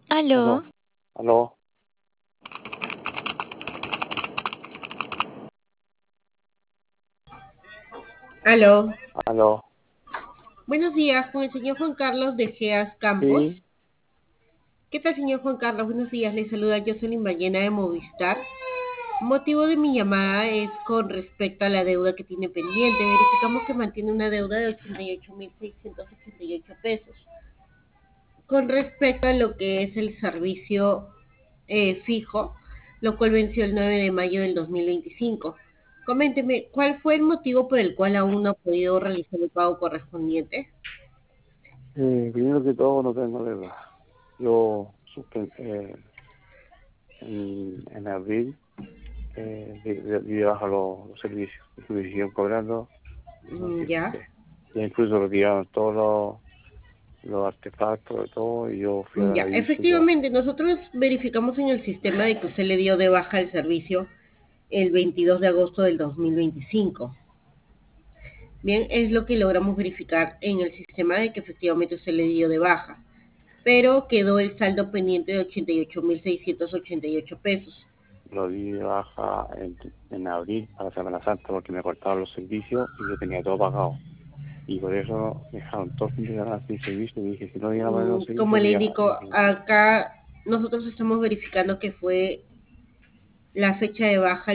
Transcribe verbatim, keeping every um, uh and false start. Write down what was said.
Aló, Aló, aló, Aló, aló, buenos días, con el señor Juan Carlos de Geas sí, Campos. ¿Qué tal, señor Juan Carlos? Buenos días, le saluda Jocelyn Ballena de Movistar. Motivo de mi llamada es con respecto a la deuda que tiene pendiente. Verificamos que mantiene una deuda de ochenta y ocho mil seiscientos ochenta y ocho pesos. Con respecto a lo que es el servicio eh, fijo, lo cual venció el nueve de mayo del dos mil veinticinco. Coménteme, ¿cuál fue el motivo por el cual aún no ha podido realizar el pago correspondiente? eh, primero que todo no tengo deuda. Yo suspen- eh, en, en abril eh, di, di- di de baja los, los servicios y me siguieron cobrando, no Mm, sé por Ya. qué. Ya incluso retiraron todos los, los artefactos de todo y yo fui a dar Ya, aviso y todo. efectivamente, nosotros verificamos en el sistema de que usted le dio de baja el servicio el veintidós de agosto del dos mil veinticinco. Bien, es lo que logramos verificar en el sistema de que efectivamente usted le dio de baja, pero quedó el saldo pendiente de ochenta y ocho mil seiscientos ochenta y ocho pesos. Lo di de baja en, en abril para Semana Santa porque me cortaron los servicios y yo tenía todo pagado. Y por eso me dejaron todo el fin de semana sin servicio y dije, si no iban a poner Mm, los Como servicios, le me iba, me indico, iba a ir. acá nosotros estamos verificando que fue la fecha de baja